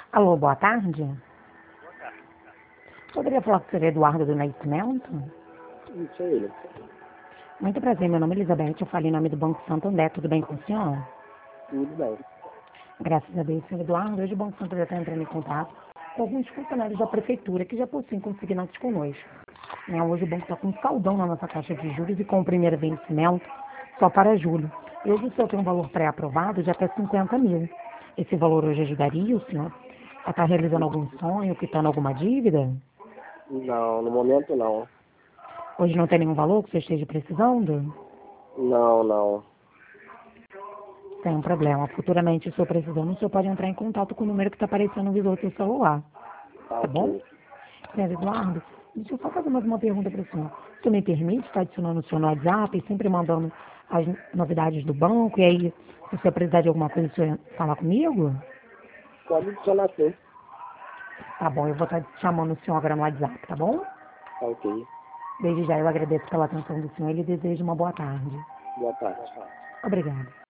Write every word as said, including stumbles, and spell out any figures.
Alô, boa tarde. Poderia falar com o senhor Eduardo do Nascimento? Isso é ele. Muito prazer, meu nome é Elizabeth, eu falo em nome do Banco Santander, tudo bem com o senhor? Tudo bem. Graças a Deus, senhor Eduardo, hoje o Banco Santander está entrando em contato com alguns funcionários da Prefeitura que já possuem consignados conosco. Né, hoje o banco está com um saldão na nossa taxa de juros e com o primeiro vencimento só para julho. E hoje o senhor tem um valor pré-aprovado de até cinquenta mil. Esse valor hoje ajudaria o senhor a estar realizando algum sonho, quitando alguma dívida? Não, no momento não. Hoje não tem nenhum valor que você esteja precisando? Não, não. Sem problema. Futuramente, se o senhor precisando, o senhor pode entrar em contato com o número que está aparecendo no visor do seu celular. Tá Tá bom? ok. Senhor Eduardo, deixa eu só fazer mais uma pergunta para o senhor. O senhor me permite estar adicionando o senhor no WhatsApp e sempre mandando as novidades do banco? E aí, se o senhor precisar de alguma coisa, o senhor falar comigo? Pode adicionar sim. Tá bom, eu vou estar chamando o senhor agora no WhatsApp, tá bom? Tá ok. Desde já eu agradeço pela atenção do senhor e lhe desejo uma boa tarde. Boa tarde. Obrigada.